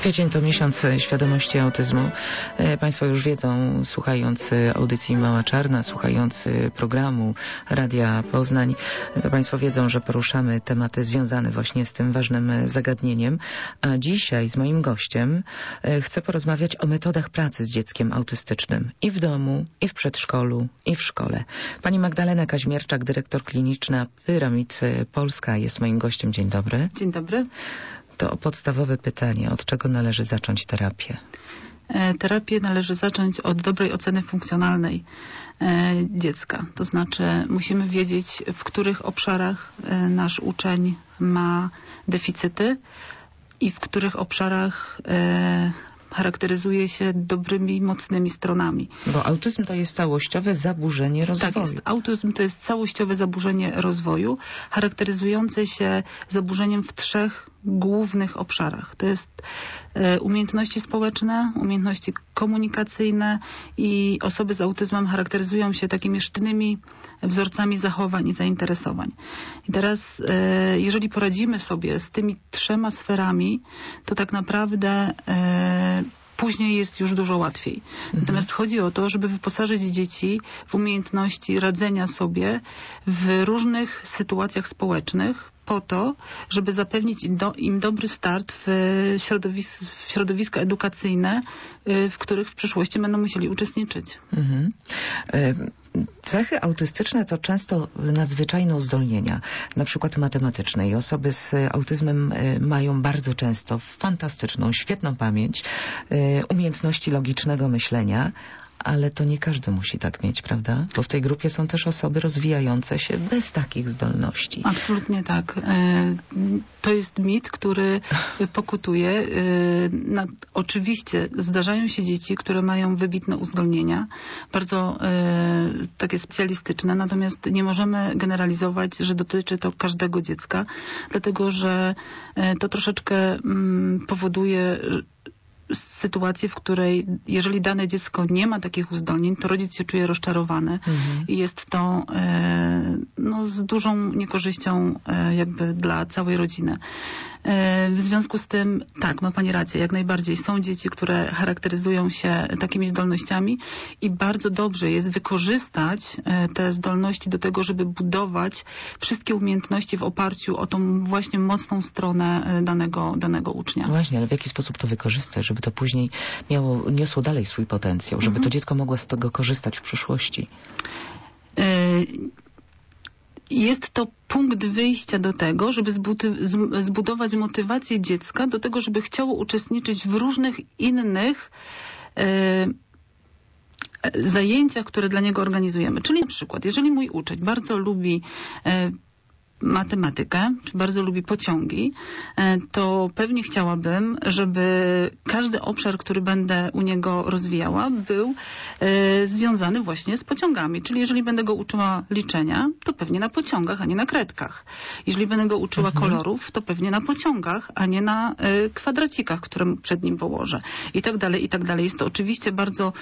Kwiecień to miesiąc świadomości autyzmu. Państwo już wiedzą, słuchając audycji Mała Czarna, słuchając programu Radia Poznań, Państwo wiedzą, że poruszamy tematy związane właśnie z tym ważnym zagadnieniem. A dzisiaj z moim gościem chcę porozmawiać o metodach pracy z dzieckiem autystycznym i w domu, i w przedszkolu, i w szkole. Pani Magdalena Kaźmierczak, dyrektor kliniczna Pyramid Polska, jest moim gościem. Dzień dobry. Dzień dobry. To podstawowe pytanie, od czego należy zacząć terapię? Terapię należy zacząć od dobrej oceny funkcjonalnej dziecka. To znaczy musimy wiedzieć, w których obszarach nasz uczeń ma deficyty i w których obszarach charakteryzuje się dobrymi, mocnymi stronami. Bo autyzm to jest całościowe zaburzenie rozwoju. Tak jest. Autyzm to jest całościowe zaburzenie rozwoju, charakteryzujące się zaburzeniem w 3 głównych obszarach. To jest umiejętności społeczne, umiejętności komunikacyjne i osoby z autyzmem charakteryzują się takimi sztywnymi wzorcami zachowań i zainteresowań. I teraz, jeżeli poradzimy sobie z tymi 3 sferami, to tak naprawdę później jest już dużo łatwiej. Natomiast chodzi o to, żeby wyposażyć dzieci w umiejętności radzenia sobie w różnych sytuacjach społecznych, po to, żeby zapewnić im dobry start w środowiska edukacyjne, w których w przyszłości będą musieli uczestniczyć. Cechy autystyczne to często nadzwyczajne uzdolnienia, na przykład matematyczne. I osoby z autyzmem mają bardzo często fantastyczną, świetną pamięć, umiejętności logicznego myślenia, ale to nie każdy musi tak mieć, prawda? Bo w tej grupie są też osoby rozwijające się bez takich zdolności. Absolutnie tak. To jest mit, który pokutuje. Oczywiście zdarzają się dzieci, które mają wybitne uzdolnienia, bardzo takie specjalistyczne, natomiast nie możemy generalizować, że dotyczy to każdego dziecka, dlatego że to troszeczkę powoduje sytuację, w której jeżeli dane dziecko nie ma takich uzdolnień, to rodzic się czuje rozczarowany i jest to z dużą niekorzyścią jakby dla całej rodziny. W związku z tym, tak, ma Pani rację, jak najbardziej są dzieci, które charakteryzują się takimi zdolnościami i bardzo dobrze jest wykorzystać te zdolności do tego, żeby budować wszystkie umiejętności w oparciu o tą właśnie mocną stronę danego ucznia. Właśnie, ale w jaki sposób to wykorzystać, żeby to później niosło dalej swój potencjał, żeby to dziecko mogło z tego korzystać w przyszłości? Jest to punkt wyjścia do tego, żeby zbudować motywację dziecka do tego, żeby chciało uczestniczyć w różnych innych zajęciach, które dla niego organizujemy. Czyli na przykład, jeżeli mój uczeń bardzo lubi matematykę, czy bardzo lubi pociągi, to pewnie chciałabym, żeby każdy obszar, który będę u niego rozwijała, był związany właśnie z pociągami. Czyli jeżeli będę go uczyła liczenia, to pewnie na pociągach, a nie na kredkach. Jeżeli będę go uczyła kolorów, to pewnie na pociągach, a nie na kwadracikach, które przed nim położę. I tak dalej, i tak dalej. Jest to oczywiście bardzo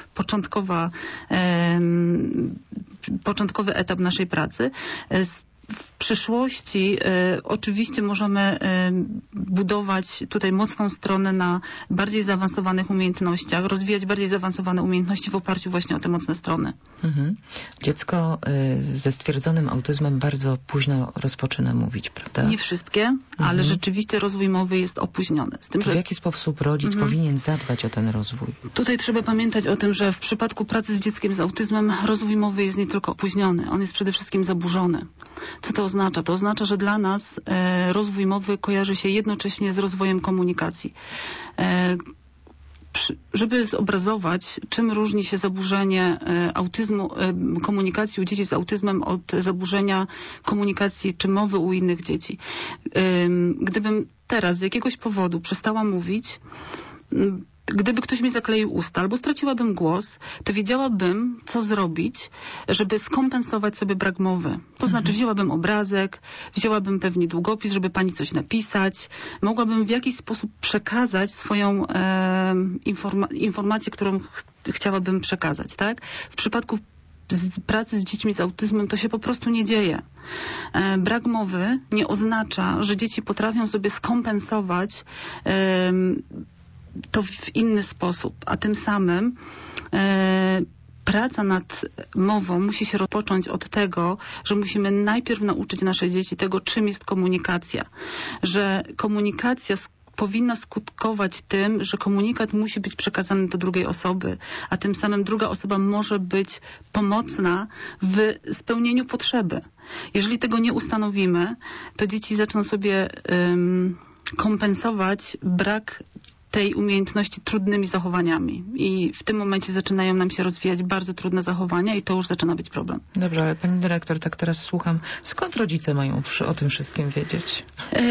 początkowy etap naszej pracy. W przyszłości oczywiście możemy budować tutaj mocną stronę na bardziej zaawansowanych umiejętnościach, rozwijać bardziej zaawansowane umiejętności w oparciu właśnie o te mocne strony. Dziecko ze stwierdzonym autyzmem bardzo późno rozpoczyna mówić, prawda? Nie wszystkie, ale rzeczywiście rozwój mowy jest opóźniony. Z tym, w jaki sposób rodzic powinien zadbać o ten rozwój? Tutaj trzeba pamiętać o tym, że w przypadku pracy z dzieckiem z autyzmem rozwój mowy jest nie tylko opóźniony, on jest przede wszystkim zaburzony. Co to oznacza? To oznacza, że dla nas rozwój mowy kojarzy się jednocześnie z rozwojem komunikacji. Żeby zobrazować, czym różni się zaburzenie autyzmu, komunikacji u dzieci z autyzmem od zaburzenia komunikacji czy mowy u innych dzieci. Gdybym teraz z jakiegoś powodu przestała mówić, gdyby ktoś mi zakleił usta albo straciłabym głos, to wiedziałabym, co zrobić, żeby skompensować sobie brak mowy. To znaczy wzięłabym obrazek, wzięłabym pewnie długopis, żeby pani coś napisać. Mogłabym w jakiś sposób przekazać swoją informację, którą chciałabym przekazać, tak? W przypadku pracy z dziećmi z autyzmem to się po prostu nie dzieje. Brak mowy nie oznacza, że dzieci potrafią sobie skompensować to w inny sposób, a tym samym praca nad mową musi się rozpocząć od tego, że musimy najpierw nauczyć nasze dzieci tego, czym jest komunikacja. Że komunikacja powinna skutkować tym, że komunikat musi być przekazany do drugiej osoby, a tym samym druga osoba może być pomocna w spełnieniu potrzeby. Jeżeli tego nie ustanowimy, to dzieci zaczną sobie kompensować brak tej umiejętności trudnymi zachowaniami. I w tym momencie zaczynają nam się rozwijać bardzo trudne zachowania i to już zaczyna być problem. Dobrze, ale pani dyrektor, tak teraz słucham. Skąd rodzice mają o tym wszystkim wiedzieć?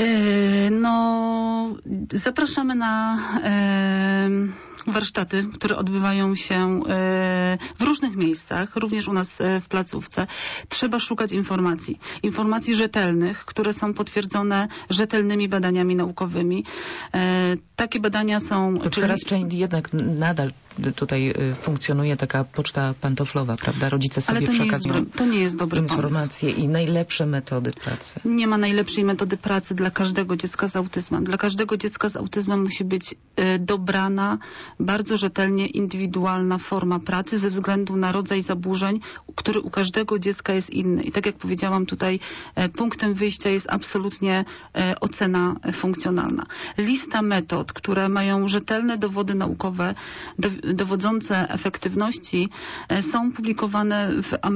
Zapraszamy na warsztaty, które odbywają się w różnych miejscach, również u nas w placówce. Trzeba szukać informacji. Informacji rzetelnych, które są potwierdzone rzetelnymi badaniami naukowymi. Takie badania są... Coraz częściej jednak nadal tutaj funkcjonuje taka poczta pantoflowa, prawda? Rodzice sobie przekazują to nie jest dobry informacje pomysł. I najlepsze metody pracy. Nie ma najlepszej metody pracy dla każdego dziecka z autyzmem. Dla każdego dziecka z autyzmem musi być dobrana, bardzo rzetelnie indywidualna forma pracy ze względu na rodzaj zaburzeń, który u każdego dziecka jest inny. I tak jak powiedziałam tutaj, punktem wyjścia jest absolutnie ocena funkcjonalna. Lista metod, które mają rzetelne dowody naukowe, dowodzące efektywności, są publikowane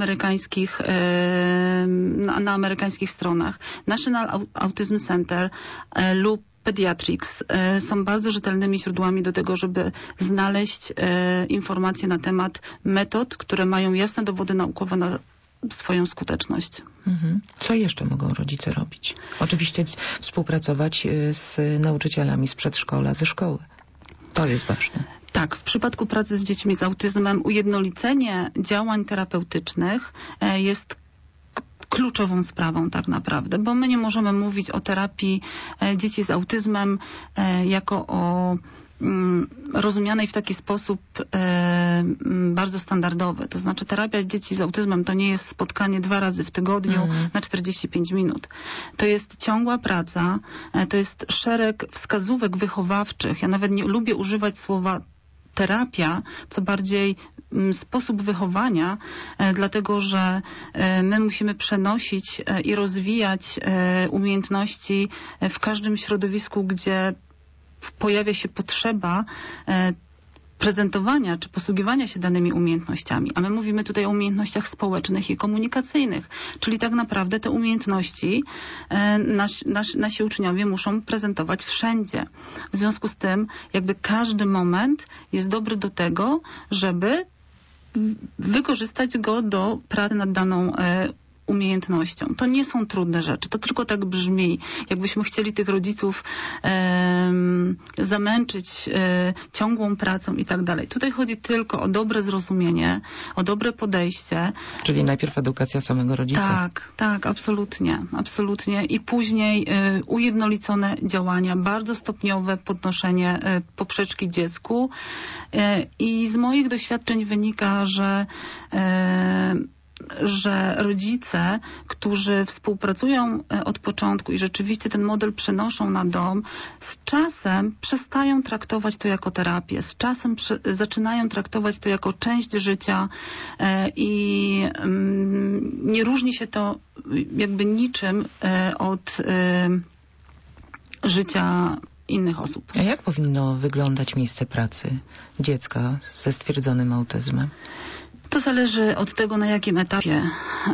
na amerykańskich stronach. National Autism Center lub Pediatrics są bardzo rzetelnymi źródłami do tego, żeby znaleźć informacje na temat metod, które mają jasne dowody naukowe na swoją skuteczność. Co jeszcze mogą rodzice robić? Oczywiście współpracować z nauczycielami z przedszkola, ze szkoły. To jest ważne. Tak, w przypadku pracy z dziećmi z autyzmem ujednolicenie działań terapeutycznych jest kluczową sprawą tak naprawdę, bo my nie możemy mówić o terapii dzieci z autyzmem jako o rozumianej w taki sposób bardzo standardowy. To znaczy terapia dzieci z autyzmem to nie jest spotkanie 2 razy w tygodniu na 45 minut. To jest ciągła praca, to jest szereg wskazówek wychowawczych. Ja nawet nie lubię używać słowa terapia, co bardziej sposób wychowania, dlatego że my musimy przenosić i rozwijać umiejętności w każdym środowisku, gdzie pojawia się potrzeba prezentowania czy posługiwania się danymi umiejętnościami. A my mówimy tutaj o umiejętnościach społecznych i komunikacyjnych, czyli tak naprawdę te umiejętności nasi uczniowie muszą prezentować wszędzie. W związku z tym jakby każdy moment jest dobry do tego, żeby wykorzystać go do pracy nad daną umiejętnością. To nie są trudne rzeczy. To tylko tak brzmi. Jakbyśmy chcieli tych rodziców zamęczyć ciągłą pracą i tak dalej. Tutaj chodzi tylko o dobre zrozumienie, o dobre podejście. Czyli najpierw edukacja samego rodzica. Tak, absolutnie. Absolutnie. I później ujednolicone działania, bardzo stopniowe podnoszenie poprzeczki dziecku. I z moich doświadczeń wynika, że rodzice, którzy współpracują od początku i rzeczywiście ten model przenoszą na dom, z czasem przestają traktować to jako terapię, z czasem zaczynają traktować to jako część życia i nie różni się to jakby niczym od życia innych osób. A jak powinno wyglądać miejsce pracy dziecka ze stwierdzonym autyzmem? To zależy od tego, na jakim etapie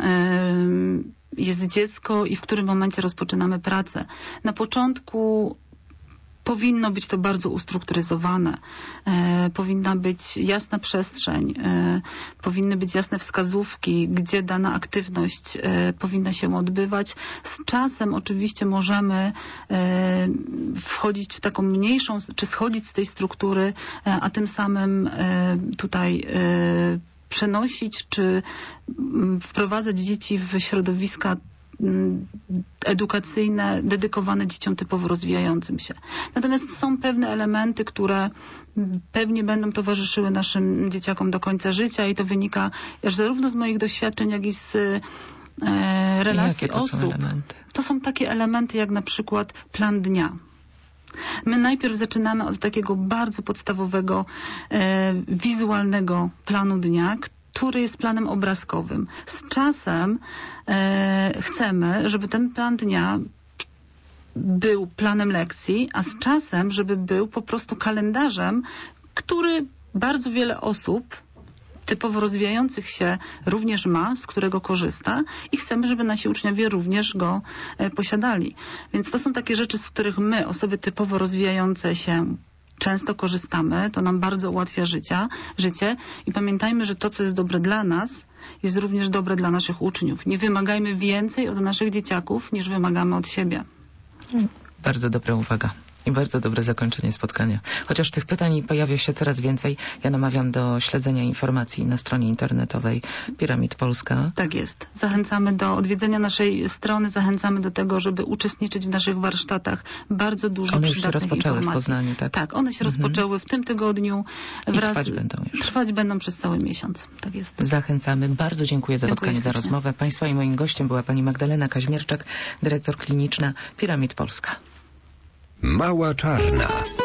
jest dziecko i w którym momencie rozpoczynamy pracę. Na początku powinno być to bardzo ustrukturyzowane. Powinna być jasna przestrzeń, powinny być jasne wskazówki, gdzie dana aktywność powinna się odbywać. Z czasem oczywiście możemy wchodzić w taką mniejszą, czy schodzić z tej struktury, a tym samym tutaj przenosić, czy wprowadzać dzieci w środowiska edukacyjne, dedykowane dzieciom typowo rozwijającym się. Natomiast są pewne elementy, które pewnie będą towarzyszyły naszym dzieciakom do końca życia i to wynika zarówno z moich doświadczeń, jak i z relacji osób. Są elementy? To są takie elementy jak na przykład plan dnia. My najpierw zaczynamy od takiego bardzo podstawowego, wizualnego planu dnia, który jest planem obrazkowym. Z czasem chcemy, żeby ten plan dnia był planem lekcji, a z czasem, żeby był po prostu kalendarzem, który bardzo wiele osób typowo rozwijających się również ma, z którego korzysta i chcemy, żeby nasi uczniowie również go posiadali. Więc to są takie rzeczy, z których my, osoby typowo rozwijające się, często korzystamy. To nam bardzo ułatwia życie i pamiętajmy, że to, co jest dobre dla nas, jest również dobre dla naszych uczniów. Nie wymagajmy więcej od naszych dzieciaków, niż wymagamy od siebie. Bardzo dobra uwaga. I bardzo dobre zakończenie spotkania. Chociaż tych pytań pojawia się coraz więcej, ja namawiam do śledzenia informacji na stronie internetowej Piramid Polska. Tak jest. Zachęcamy do odwiedzenia naszej strony, zachęcamy do tego, żeby uczestniczyć w naszych warsztatach. Bardzo dużo one już się przydatnych rozpoczęły informacji. w Poznaniu, tak? Tak, one się rozpoczęły w tym tygodniu. I trwać będą już. Trwać będą przez cały miesiąc. Tak jest. Zachęcamy. Bardzo dziękuję za spotkanie, za rozmowę. Państwa i moim gościem była pani Magdalena Kaźmierczak, dyrektor kliniczna Piramid Polska. Mała Czarna.